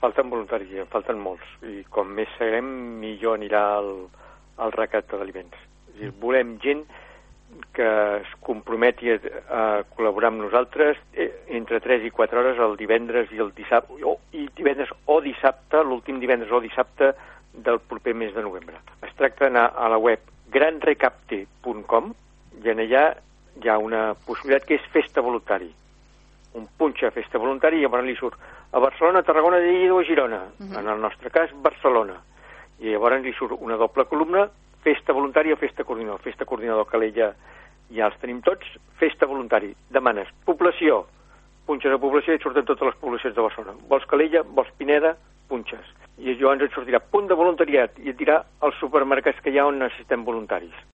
Falten voluntaris, falten molts, i com més serem, millor anirà el recapte d'aliments. Volem gent que es comprometi a col·laborar amb nosaltres entre 3 i 4 hores el divendres i el dissabte, l'últim divendres o dissabte del proper mes de novembre. Es tracta d'anar a la web granrecapte.com i en allà hi ha una possibilitat que és festa voluntari. Un punxa festa voluntari i llavors li surt a Barcelona, Tarragona, Lleida o Girona. En el nostre cas, Barcelona. I llavors li surt una doble columna, festa voluntari o festa coordinador. Festa coordinador, Calella, ja els tenim tots. Festa voluntari. Demanes població, punxes a població i et surten totes les poblacions de Barcelona. Vols Calella, vols Pineda, punxes. I llavors et sortirà punt de voluntariat i et dirà els supermercats que hi ha on necessitem voluntaris.